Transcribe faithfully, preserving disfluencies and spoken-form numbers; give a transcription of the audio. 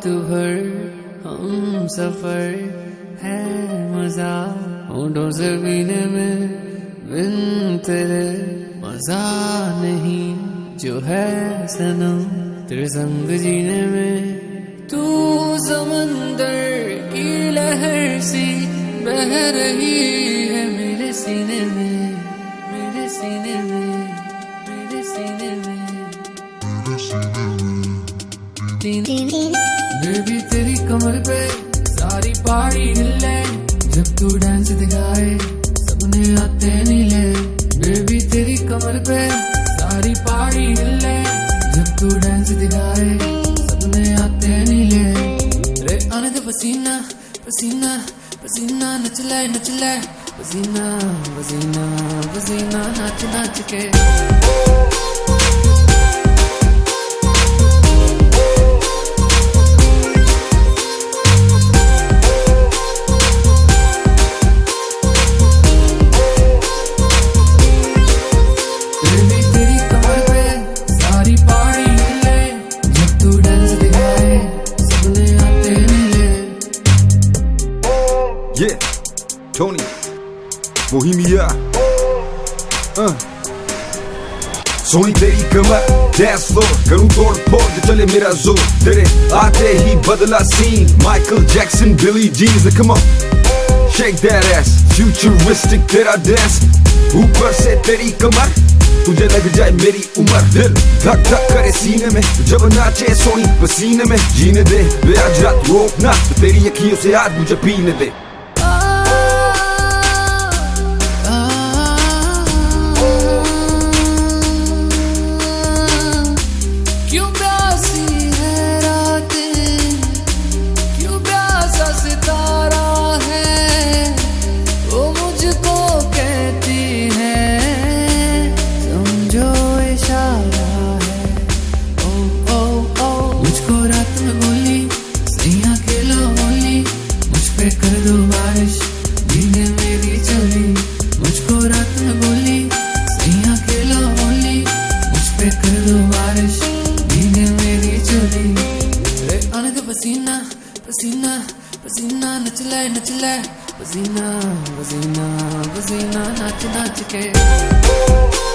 रात भर हम सफर है मजा होठों से पीने में बिन तेरे मजा नहीं जो है सनम तेरे संग जीने में। तू समंदर की लहर सी बह रही है मेरे सीने में, मेरे सीने में, मेरे सीने में, मेरे सीने में। बेबी तेरी कमर पे सारी पहाड़ी हिले जब तू डांस दिखाए सपने आते नीले। बेबी तेरी कमर पे सारी पहाड़ी हिले जब तू डांस दिखाए सपने आते नीले। रे आने दे पसीना पसीना पसीना नचले नचले पसीना पसीना पसीना नाच नाच के। Yeah, Tony, Bohemia, uh. Soni तेरी कमर डैंस फ्लोर करूं तोड़ फोड़ जो चले मेरा जोर तेरे आते ही बदला scene Michael Jackson Billie jeans come on shake that ass futuristic तेरा डांस ऊपर से तेरी कमर तुझे लग जाए मेरी उम्र। दिल धक धक करे सीने में जब नाचे सोनी पसीने में जीने दे वे आज रात रोकना तो तेरी अखियों से आज मुझे पीने दे। कर दो बारिश भीगे मेरी चली मुझको रात में बोली सैया खेलो होली मुझ पे कर दो बारिश भीगे मेरी चली। रे आने दे पसीना पसीना पसीना नचले नचले पसीना पसीना पसीना नाच नाच के।